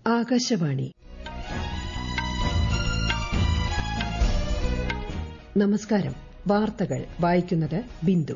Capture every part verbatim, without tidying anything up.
ആകാശവാണി. നമസ്കാരം. വാർത്തകൾ വായിക്കുന്നത് ബിന്ദു.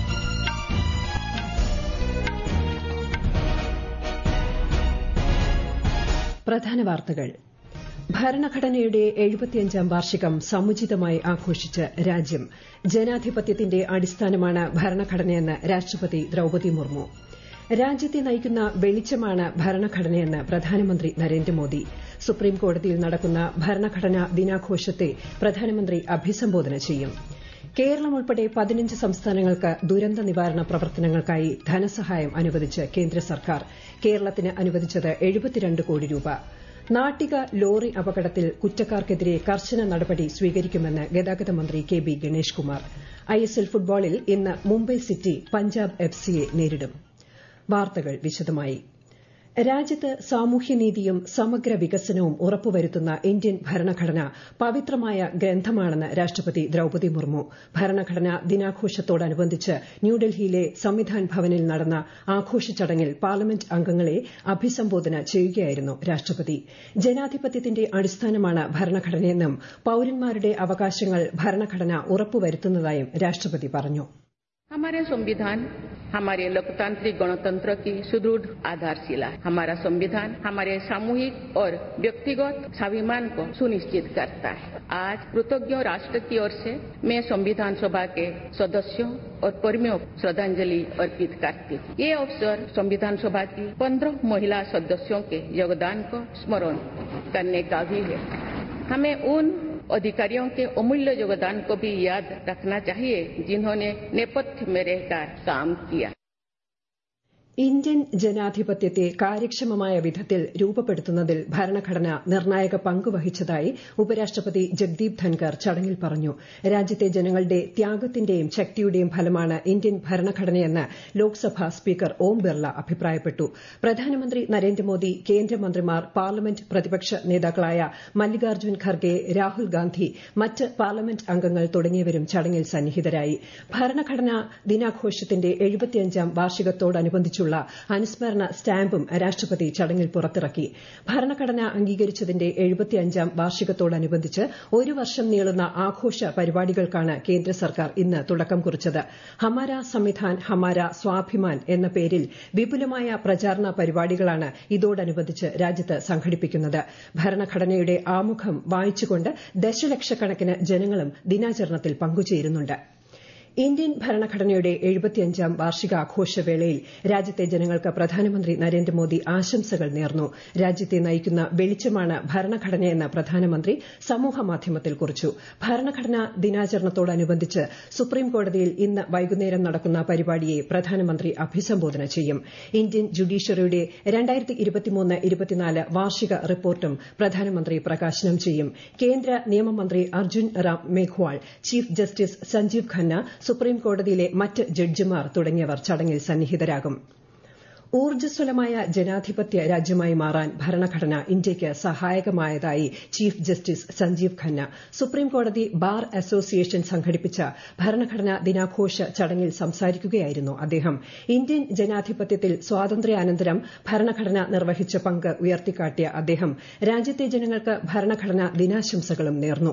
പ്രധാന വാർത്തകൾ. ഭരണഘടനയുടെ എഴുപത്തിയഞ്ചാം വാർഷികം സമുചിതമായി ആഘോഷിച്ച് രാജ്യം. ജനാധിപത്യത്തിന്റെ അടിസ്ഥാനമാണ് ഭരണഘടനയെന്ന് രാഷ്ട്രപതി ദ്രൌപദി മുർമു. രാജ്യത്തെ നയിക്കുന്ന വെളിച്ചമാണ് ഭരണഘടനയെന്ന് പ്രധാനമന്ത്രി നരേന്ദ്രമോദി. സുപ്രീംകോടതിയിൽ നടക്കുന്ന ഭരണഘടനാ ദിനാഘോഷത്തെ പ്രധാനമന്ത്രി അഭിസംബോധന ചെയ്യും. കേരളം ഉൾപ്പെടെ പതിനഞ്ച് സംസ്ഥാനങ്ങൾക്ക് ദുരന്ത നിവാരണ പ്രവർത്തനങ്ങൾക്കായി ധനസഹായം അനുവദിച്ച് കേന്ദ്ര സർക്കാർ. കേരളത്തിന് അനുവദിച്ചത് എഴുപത്തിരണ്ട് കോടി രൂപ. നാട്ടിക ലോറി അപകടത്തിൽ കുറ്റക്കാർക്കെതിരെ കർശന നടപടി സ്വീകരിക്കുമെന്ന് ഗതാഗത മന്ത്രി K B Ganesh Kumar. ISL ഫുട്ബോളിൽ ഇന്ന് മുംബൈ സിറ്റി പഞ്ചാബ് എഫ് സിയെ നേരിടും. വാർത്തകൾ വിശദമായി. രാജ്യത്ത് സാമൂഹ്യനീതിയും സമഗ്ര വികസനവും ഉറപ്പുവരുത്തുന്ന ഇന്ത്യൻ ഭരണഘടന പവിത്രമായ ഗ്രന്ഥമാണെന്ന് രാഷ്ട്രപതി ദ്രൌപദി മുർമു. ഭരണഘടനാ ദിനാഘോഷത്തോടനുബന്ധിച്ച് ന്യൂഡൽഹിയിലെ സംവിധാൻ ഭവനിൽ നടന്ന ആഘോഷ ചടങ്ങിൽ പാർലമെന്റ് അംഗങ്ങളെ അഭിസംബോധന ചെയ്യുകയായിരുന്നു രാഷ്ട്രപതി. ജനാധിപത്യത്തിന്റെ അടിസ്ഥാനമാണ് ഭരണഘടനയെന്നും പൌരന്മാരുടെ അവകാശങ്ങൾ ഭരണഘടന ഉറപ്പുവരുത്തുന്നതായും രാഷ്ട്രപതി പറഞ്ഞു. हमारे संविधान हमारे लोकतांत्रिक गणतंत्र की सुदृढ़ आधारशिला है. हमारा संविधान हमारे सामूहिक और व्यक्तिगत स्वाभिमान को सुनिश्चित करता है. आज कृतज्ञ राष्ट्र की ओर से मैं संविधान सभा के सदस्यों और कर्मियों को श्रद्धांजलि अर्पित करती हूँ. ये अवसर संविधान सभा की पंद्रह महिला सदस्यों के योगदान को स्मरण करने का भी है. हमें उन अधिकारियों के अमूल्य योगदान को भी याद रखना चाहिए जिन्होंने नेपथ्य में रहकर काम किया. ഇന്ത്യൻ ജനാധിപത്യത്തെ കാര്യക്ഷമമായ വിധത്തിൽ രൂപപ്പെടുത്തുന്നതിൽ ഭരണഘടന നിർണായക പങ്കുവഹിച്ചതായി ഉപരാഷ്ട്രപതി ജഗ്ദീപ് ധൻകർ ചടങ്ങിൽ പറഞ്ഞു. രാജ്യത്തെ ജനങ്ങളുടെ ത്യാഗത്തിന്റെയും ശക്തിയുടെയും ഫലമാണ് ഇന്ത്യൻ ഭരണഘടനയെന്ന് ലോക്സഭാ സ്പീക്കർ ഓം ബിർള അഭിപ്രായപ്പെട്ടു. പ്രധാനമന്ത്രി നരേന്ദ്രമോദി, കേന്ദ്രമന്ത്രിമാർ, പാർലമെന്റ് പ്രതിപക്ഷ നേതാക്കളായ മല്ലികാർജ്ജുൻ ഖർഗെ, രാഹുൽ ഗാന്ധി, മറ്റ് പാർലമെന്റ് അംഗങ്ങൾ തുടങ്ങിയവരും ചടങ്ങിൽ സന്നിഹിതരായി. ഭരണഘടനാ ദിനാഘോഷത്തിന്റെ എഴുപത്തിയഞ്ചാം വാർഷികത്തോടനുബന്ധിച്ചുള്ള അനുസ്മരണ സ്റ്റാമ്പും രാഷ്ട്രപതി ചടങ്ങിൽ പുറത്തിറക്കി. ഭരണഘടന അംഗീകരിച്ചതിന്റെ എഴുപത്തിയഞ്ചാം വാർഷികത്തോടനുബന്ധിച്ച് ഒരു വർഷം നീളുന്ന ആഘോഷ പരിപാടികൾക്കാണ് കേന്ദ്ര സർക്കാർ ഇന്ന് തുടക്കം കുറിച്ചത്. ഹമാര സംവിധാൻ ഹമാര സ്വാഭിമാൻ എന്ന പേരിൽ വിപുലമായ പ്രചാരണ പരിപാടികളാണ് ഇതോടനുബന്ധിച്ച് രാജ്യത്ത് സംഘടിപ്പിക്കുന്നത്. ഭരണഘടനയുടെ ആമുഖം വായിച്ചുകൊണ്ട് ദശലക്ഷക്കണക്കിന് ജനങ്ങളും ദിനാചരണത്തിൽ പങ്കുചേരുന്നുണ്ട്. ഇന്ത്യൻ ഭരണഘടനയുടെ എഴുപത്തിയഞ്ചാം വാർഷികാഘോഷവേളയിൽ രാജ്യത്തെ ജനങ്ങൾക്ക് പ്രധാനമന്ത്രി നരേന്ദ്രമോദി ആശംസകൾ നേർന്നു. രാജ്യത്തെ നയിക്കുന്ന വെളിച്ചമാണ് ഭരണഘടനയെന്ന് പ്രധാനമന്ത്രി സമൂഹമാധ്യമത്തിൽ കുറിച്ചു. ഭരണഘടനാ ദിനാചരണത്തോടനുബന്ധിച്ച് സുപ്രീംകോടതിയിൽ ഇന്ന് വൈകുന്നേരം നടക്കുന്ന പരിപാടിയെ പ്രധാനമന്ത്രി അഭിസംബോധന ചെയ്യും. ഇന്ത്യൻ ജുഡീഷ്യറിയുടെ രണ്ടായിരത്തി ഇരുപത്തിമൂന്ന് ഇരുപത്തിനാല് വാർഷിക റിപ്പോർട്ടും പ്രധാനമന്ത്രി പ്രകാശനം ചെയ്യും. കേന്ദ്ര നിയമമന്ത്രി അർജുൻ റാം മേഘ്വാൾ, ചീഫ് ജസ്റ്റിസ് സഞ്ജീവ് ഖന്ന, സുപ്രീംകോടതിയിലെ മറ്റ് ജഡ്ജിമാർ തുടങ്ങിയവർ ചടങ്ങിൽ സന്നിഹിതരാകും. ഊർജ്ജസ്വലമായ ജനാധിപത്യ രാജ്യമായി മാറാൻ ഭരണഘടന ഇന്ത്യയ്ക്ക് സഹായകമായതായി ചീഫ് ജസ്റ്റിസ് സഞ്ജീവ് ഖന്ന. സുപ്രീംകോടതി ബാർ അസോസിയേഷൻ സംഘടിപ്പിച്ച ഭരണഘടനാ ദിനാഘോഷ ചടങ്ങിൽ സംസാരിക്കുകയായിരുന്നു അദ്ദേഹം. ഇന്ത്യൻ ജനാധിപത്യത്തിൽ സ്വാതന്ത്ര്യാനന്തരം ഭരണഘടന നിർവഹിച്ച പങ്ക് ഉയർത്തിക്കാട്ടിയ അദ്ദേഹം രാജ്യത്തെ ജനങ്ങൾക്ക് ഭരണഘടനാ ദിനാശംസകളും നേർന്നു.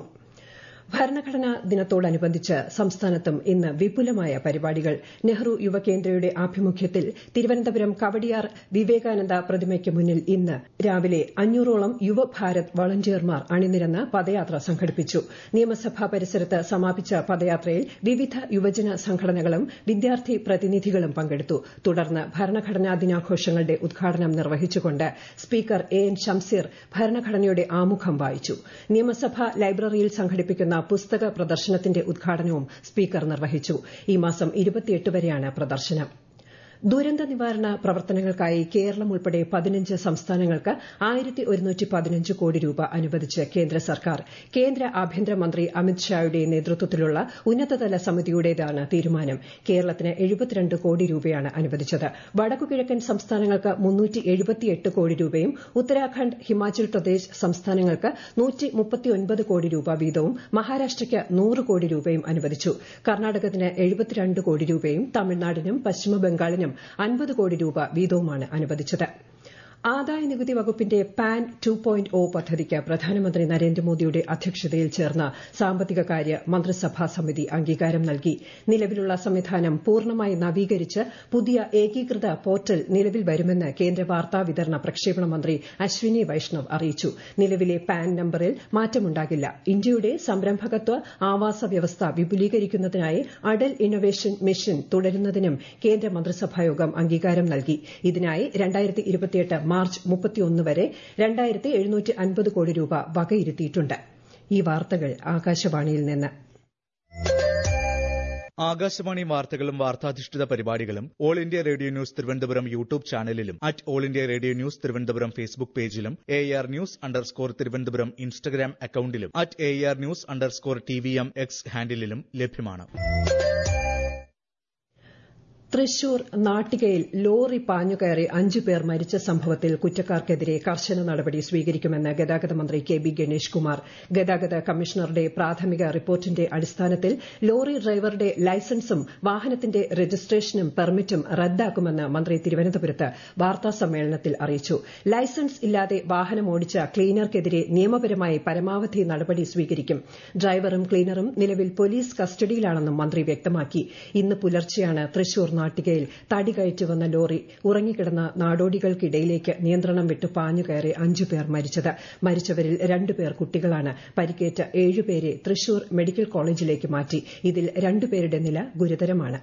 ഭരണഘടനാ ദിനത്തോടനുബന്ധിച്ച് സംസ്ഥാനത്തും ഇന്ന് വിപുലമായ പരിപാടികൾ. നെഹ്റു യുവകേന്ദ്രയുടെ ആഭിമുഖ്യത്തിൽ തിരുവനന്തപുരം കവടിയാർ വിവേകാനന്ദ പ്രതിമയ്ക്ക് മുന്നിൽ ഇന്ന് രാവിലെ അഞ്ഞൂറോളം യുവഭാരത് വളണ്ടിയർമാർ അണിനിരന്ന് പദയാത്ര സംഘടിപ്പിച്ചു. നിയമസഭാ പരിസരത്ത് സമാപിച്ച പദയാത്രയിൽ വിവിധ യുവജന സംഘടനകളും വിദ്യാർത്ഥി പ്രതിനിധികളും പങ്കെടുത്തു. തുടർന്ന് ഭരണഘടനാ ദിനാഘോഷങ്ങളുടെ ഉദ്ഘാടനം നിർവഹിച്ചുകൊണ്ട് സ്പീക്കർ എ എൻ ഷംസീർ ഭരണഘടനയുടെ ആമുഖം വായിച്ചു. നിയമസഭാ ലൈബ്രറിയിൽ സംഘടിപ്പിക്കുന്ന പുസ്തക പ്രദർശനത്തിന്റെ ഉദ്ഘാടനവും സ്പീക്കർ നിർവഹിച്ചു. ഈ മാസം ഇരുപത്തിയെട്ട് വരെയാണ് പ്രദർശനം. ദുരന്ത നിവാരണ പ്രവർത്തനങ്ങൾക്കായി കേരളം ഉൾപ്പെടെ പതിനഞ്ച് സംസ്ഥാനങ്ങൾക്ക് ആയിരത്തി ഒരുന്നൂറ്റി പതിനഞ്ച് കോടി രൂപ അനുവദിച്ച് കേന്ദ്ര സർക്കാർ. കേന്ദ്ര ആഭ്യന്തരമന്ത്രി അമിത്ഷായുടെ നേതൃത്വത്തിലുള്ള ഉന്നതതല സമിതിയുടേതാണ് തീരുമാനം. കേരളത്തിന് എഴുപത്തിരണ്ട് കോടി രൂപയാണ് അനുവദിച്ചത്. വടക്കുകിഴക്കൻ സംസ്ഥാനങ്ങൾക്ക് മുന്നൂറ്റി എഴുപത്തിയെട്ട് കോടി രൂപയും ഉത്തരാഖണ്ഡ്, ഹിമാചൽ പ്രദേശ് സംസ്ഥാനങ്ങൾക്ക് നൂറ്റി മുപ്പത്തിയൊൻപത് കോടി രൂപ വീതവും മഹാരാഷ്ട്രയ്ക്ക് നൂറ് കോടി രൂപയും അനുവദിച്ചു. കർണാടകത്തിന് എഴുപത്തിരണ്ട് കോടി രൂപയും തമിഴ്നാടിനും പശ്ചിമബംഗാളിനും അൻപത് കോടി രൂപ വീതവുമാണ് അനുവദിച്ചത്. ആദായ നികുതി വകുപ്പിന്റെ പാൻ ടു പോയിന്റ് ഒ പദ്ധതിക്ക് പ്രധാനമന്ത്രി നരേന്ദ്രമോദിയുടെ അധ്യക്ഷതയിൽ ചേർന്ന സാമ്പത്തിക കാര്യ മന്ത്രിസഭാ സമിതി അംഗീകാരം നൽകി. നിലവിലുള്ള സംവിധാനം പൂർണ്ണമായി നവീകരിച്ച് പുതിയ ഏകീകൃത പോർട്ടൽ നിലവിൽ വരുമെന്ന് കേന്ദ്ര വാർത്താ വിതരണ പ്രക്ഷേപണ മന്ത്രി അശ്വിനി വൈഷ്ണവ് അറിയിച്ചു. നിലവിലെ പാൻ നമ്പറിൽ മാറ്റമുണ്ടാകില്ല. ഇന്ത്യയുടെ സംരംഭകത്വ ആവാസ വ്യവസ്ഥ വിപുലീകരിക്കുന്നതിനായി അടൽ ഇന്നൊവേഷൻ മിഷൻ തുടരുന്നതിനും കേന്ദ്ര മന്ത്രിസഭായോഗം അംഗീകാരം നൽകി. ഇതിനായി രണ്ടായിരത്തി ഇരുപത്തിയെട്ട് മാർച്ച് മുപ്പത്തിയൊന്ന് വരെ രണ്ടായിരത്തി എഴുന്നൂറ്റി അൻപത് കോടി രൂപ വകയിരുത്തിയിട്ടുണ്ട്. ഈ വാർത്തകൾ ആകാശവാണിയിൽ നിന്ന്. ആകാശവാണി വാർത്തകളും വാർത്താധിഷ്ഠിത പരിപാടികളും All India Radio news Thiruvananthapuram YouTube ചാനലിലും at All India Radio news Thiruvananthapuram Facebook പേജിലും A R news underscore Thiruvananthapuram Instagram അക്കൌണ്ടിലും at A R news underscore T V M X ഹാൻഡിലും ലഭ്യമാണ്. തൃശൂർ നാട്ടികയിൽ ലോറി പാഞ്ഞുകയറി അഞ്ചു പേർ മരിച്ച സംഭവത്തിൽ കുറ്റക്കാർക്കെതിരെ കർശന നടപടി സ്വീകരിക്കുമെന്ന് ഗതാഗത മന്ത്രി കെ ബി ഗണേഷ് കുമാർ. ഗതാഗത കമ്മീഷണറുടെ പ്രാഥമിക റിപ്പോർട്ടിന്റെ അടിസ്ഥാനത്തിൽ ലോറി ഡ്രൈവറുടെ ലൈസൻസും വാഹനത്തിന്റെ രജിസ്ട്രേഷനും പെർമിറ്റും റദ്ദാക്കുമെന്ന് മന്ത്രി തിരുവനന്തപുരത്ത് വാർത്താസമ്മേളനത്തിൽ അറിയിച്ചു. ലൈസൻസ് ഇല്ലാതെ വാഹനമോടിച്ച ക്ലീനർക്കെതിരെ നിയമപരമായി പരമാവധി നടപടി സ്വീകരിക്കും. ഡ്രൈവറും ക്ലീനറും നിലവിൽ പോലീസ് കസ്റ്റഡിയിലാണെന്നും മന്ത്രി വ്യക്തമാക്കി. ഇന്ന് പുലർച്ചെയാണ് തൃശൂർ നാട്ടികയിൽ തടി കയറ്റി വന്ന ലോറി ഉറങ്ങിക്കിടന്ന നാടോടികൾക്കിടയിലേക്ക് നിയന്ത്രണം വിട്ട് പാഞ്ഞുകയറി അഞ്ചുപേർ മരിച്ചത്. മരിച്ചവരിൽ രണ്ടുപേർ കുട്ടികളാണ്. പരിക്കേറ്റ ഏഴുപേരെ തൃശൂർ മെഡിക്കൽ കോളേജിലേക്ക് മാറ്റി. ഇതിൽ രണ്ടുപേരുടെ നില ഗുരുതരമാണ്.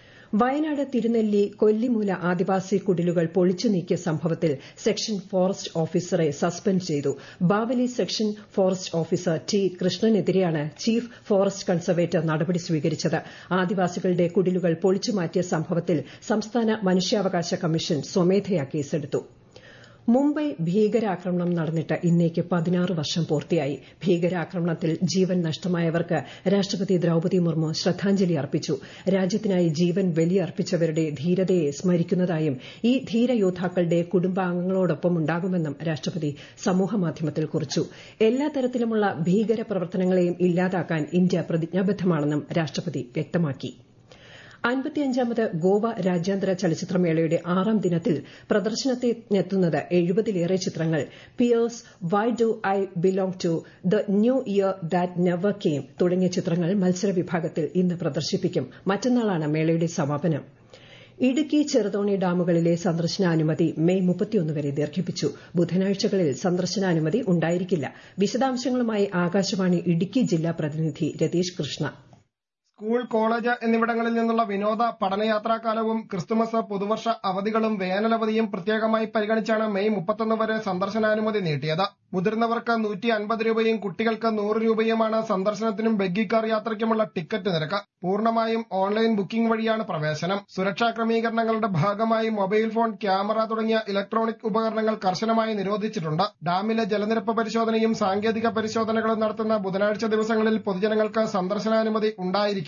വയനാട് തിരുനെല്ലി കൊല്ലിമൂല ആദിവാസി കുടിലുകൾ പൊളിച്ചു നീക്കിയ സംഭവത്തിൽ സെക്ഷൻ ഫോറസ്റ്റ് ഓഫീസറെ സസ്പെൻഡ് ചെയ്തു. Baveli section forest officer T കൃഷ്ണനെതിരെയാണ് ചീഫ് ഫോറസ്റ്റ് കൺസർവേറ്റർ നടപടി സ്വീകരിച്ചത്. ആദിവാസികളുടെ കുടിലുകൾ പൊളിച്ചുമാറ്റിയ സംഭവത്തിൽ സംസ്ഥാന മനുഷ്യാവകാശ കമ്മീഷൻ സ്വമേധയാ കേസെടുത്തു. മുംബൈ ഭീകരാക്രമണം നടന്നിട്ട് ഇന്നേക്ക് പതിനാറ് വർഷം പൂർത്തിയായി. ഭീകരാക്രമണത്തിൽ ജീവൻ നഷ്ടമായവർക്ക് രാഷ്ട്രപതി ദ്രൌപദി മുർമു ശ്രദ്ധാഞ്ജലി അർപ്പിച്ചു. രാജ്യത്തിനായി ജീവൻ ബലിയർപ്പിച്ചവരുടെ ധീരതയെ സ്മരിക്കുന്നതായും ഈ ധീരയോദ്ധാക്കളുടെ കുടുംബാംഗങ്ങളോടൊപ്പം ഉണ്ടാകുമെന്നും രാഷ്ട്രപതി സമൂഹമാധ്യമത്തിൽ കുറിച്ചു. എല്ലാ തരത്തിലുമുള്ള ഭീകര പ്രവർത്തനങ്ങളെയും ഇല്ലാതാക്കാൻ ഇന്ത്യ പ്രതിജ്ഞാബദ്ധമാണെന്നും രാഷ്ട്രപതി വ്യക്തമാക്കി. അൻപത്തിയഞ്ചാമത് ഗോവ രാജ്യാന്തര ചലച്ചിത്രമേളയുടെ ആറാം ദിനത്തിൽ പ്രദർശനത്തിനെത്തുന്നത് എഴുപതിലേറെ ചിത്രങ്ങൾ. Pierce, why do I belong to, the new year that never came തുടങ്ങിയ ചിത്രങ്ങൾ മത്സര വിഭാഗത്തിൽ ഇന്ന് പ്രദർശിപ്പിക്കും. മറ്റന്നാളാണ് മേളയുടെ സമാപനം. ഇടുക്കി ചെറുതോണി ഡാമുകളിലെ സന്ദർശനാനുമതി മെയ് മുപ്പത്തിയൊന്ന് വരെ ദീർഘിപ്പിച്ചു. ബുധനാഴ്ചകളിൽ സന്ദർശനാനുമതി ഉണ്ടായിരിക്കില്ല. വിശദാംശങ്ങളുമായി ആകാശവാണി ഇടുക്കി ജില്ലാ പ്രതിനിധി രതീഷ് കൃഷ്ണ. സ്കൂൾ, കോളേജ് എന്നിവിടങ്ങളിൽ നിന്നുള്ള വിനോദ പഠനയാത്രാകാലവും ക്രിസ്തുമസ്, പുതുവർഷ അവധികളും വേനലവധിയും പ്രത്യേകമായി പരിഗണിച്ചാണ് മെയ് മുപ്പത്തൊന്ന് വരെ സന്ദർശനാനുമതി നീട്ടിയത്. മുതിർന്നവർക്ക് നൂറ്റി അൻപത് രൂപയും കുട്ടികൾക്ക് നൂറ് രൂപയുമാണ് സന്ദർശനത്തിനും ബഗ്ഗി കാർ യാത്രയ്ക്കുമുള്ള ടിക്കറ്റ് നിരക്ക്. പൂർണ്ണമായും ഓൺലൈൻ ബുക്കിംഗ് വഴിയാണ് പ്രവേശനം. സുരക്ഷാ ക്രമീകരണങ്ങളുടെ ഭാഗമായി മൊബൈൽ ഫോൺ, ക്യാമറ തുടങ്ങിയ ഇലക്ട്രോണിക് ഉപകരണങ്ങൾ കർശനമായി നിരോധിച്ചിട്ടുണ്ട്. ഡാമിലെ ജലനിരപ്പ് പരിശോധനയും സാങ്കേതിക പരിശോധനകളും നടത്തുന്ന ബുധനാഴ്ച ദിവസങ്ങളിൽ പൊതുജനങ്ങൾക്ക് സന്ദർശനാനുമതി ഉണ്ടായിരിക്കും.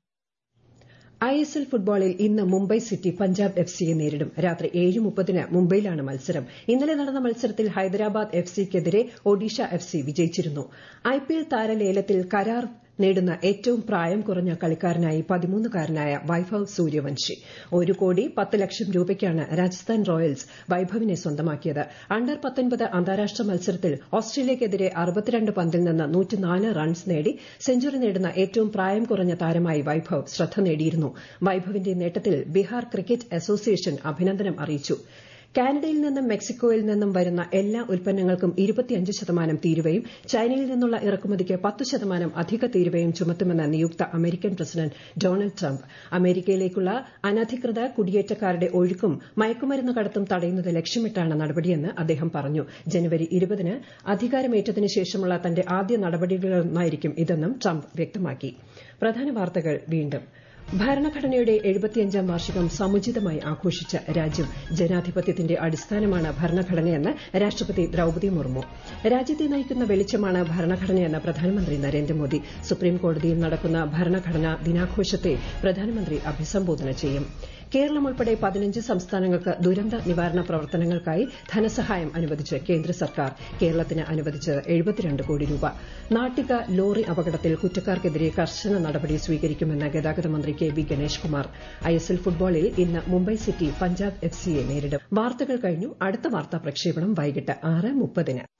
ഐ എസ് എൽ ഫുട്ബോളിൽ ഇന്ന് മുംബൈ സിറ്റി പഞ്ചാബ് എഫ് സിയെ നേരിടും. രാത്രി ഏഴ് മുപ്പതിന് മുംബൈയിലാണ് മത്സരം. ഇന്നലെ നടന്ന മത്സരത്തിൽ ഹൈദരാബാദ് എഫ് സിക്കെതിരെ ഒഡീഷ എഫ് സി വിജയിച്ചിരുന്നു. ഐ പി എൽ താരലേലത്തിൽ കരാർ നേടുന്ന ഏറ്റവും പ്രായം കുറഞ്ഞ കളിക്കാരനായി പതിമൂന്നുകാരനായ വൈഭവ് സൂര്യവംശി. ഒരു കോടി പത്ത് ലക്ഷം രൂപയ്ക്കാണ് രാജസ്ഥാൻ റോയൽസ് വൈഭവിനെ സ്വന്തമാക്കിയത്. അണ്ടർ പത്തൊൻപത് അന്താരാഷ്ട്ര മത്സരത്തിൽ ഓസ്ട്രേലിയയ്ക്കെതിരെ അറുപത്തിരണ്ട് പന്തിൽ നിന്ന് നൂറ്റിനാല് റൺസ് നേടി സെഞ്ചുറി നേടുന്ന ഏറ്റവും പ്രായം കുറഞ്ഞ താരമായി വൈഭവ് ശ്രദ്ധ നേടിയിരുന്നു. വൈഭവിന്റെ നേട്ടത്തിൽ ബീഹാർ ക്രിക്കറ്റ് അസോസിയേഷൻ അഭിനന്ദനം അറിയിച്ചു. കാനഡയിൽ നിന്നും മെക്സിക്കോയിൽ നിന്നും വരുന്ന എല്ലാ ഉൽപ്പന്നങ്ങൾക്കും ഇരുപത്തിയഞ്ച് ശതമാനം തീരുവയും ചൈനയിൽ നിന്നുള്ള ഇറക്കുമതിക്ക് പത്ത് ശതമാനം അധിക തീരുവയും ചുമത്തുമെന്ന് നിയുക്ത അമേരിക്കൻ പ്രസിഡന്റ് ഡൊണാൾഡ് ട്രംപ്. അമേരിക്കയിലേക്കുള്ള അനധികൃത കുടിയേറ്റക്കാരുടെ ഒഴുക്കും മയക്കുമരുന്ന് കടത്തും തടയുന്നത് ലക്ഷ്യമിട്ടാണ് നടപടിയെന്ന് അദ്ദേഹം പറഞ്ഞു. ജനുവരി ഇരുപതിന് അധികാരമേറ്റതിനു ശേഷമുള്ള തന്റെ ആദ്യ നടപടികളൊന്നായിരിക്കും ഇതെന്നും ട്രംപ് വ്യക്തമാക്കി. പ്രധാന വാർത്തകൾ വീണ്ടും. ഭരണഘടനയുടെ എഴുപത്തിയഞ്ചാം വാർഷികം സമുചിതമായി ആഘോഷിച്ച രാജ്യം. ജനാധിപത്യത്തിന്റെ അടിസ്ഥാനമാണ് ഭരണഘടനയെന്ന് രാഷ്ട്രപതി ദ്രൌപദി മുർമു. രാജ്യത്തെ നയിക്കുന്ന വെളിച്ചമാണ് ഭരണഘടനയെന്ന് പ്രധാനമന്ത്രി നരേന്ദ്രമോദി. സുപ്രീംകോടതിയിൽ നടക്കുന്ന ഭരണഘടനാ ദിനാഘോഷത്തെ പ്രധാനമന്ത്രി അഭിസംബോധന ചെയ്യും. കേരളം ഉൾപ്പെടെ പതിനഞ്ച് സംസ്ഥാനങ്ങൾക്ക് ദുരന്ത നിവാരണ പ്രവർത്തനങ്ങൾക്കായി ധനസഹായം അനുവദിച്ച് കേന്ദ്ര സർക്കാർ. കേരളത്തിന് അനുവദിച്ചത് എഴുപത്തിരണ്ട് കോടി രൂപ. നാട്ടിക ലോറി അപകടത്തിൽ കുറ്റക്കാർക്കെതിരെ കർശന നടപടി സ്വീകരിക്കുമെന്ന് ഗതാഗത മന്ത്രി K V Ganesh Kumar. ISL ഫുട്ബോളിൽ ഇന്ന് മുംബൈ സിറ്റി പഞ്ചാബ് എഫ് സിയെ നേരിടും. വാർത്തകൾ കഴിഞ്ഞു. അടുത്ത വാർത്താ പ്രക്ഷേപണം വൈകിട്ട് ആറ് മുപ്പതിന്.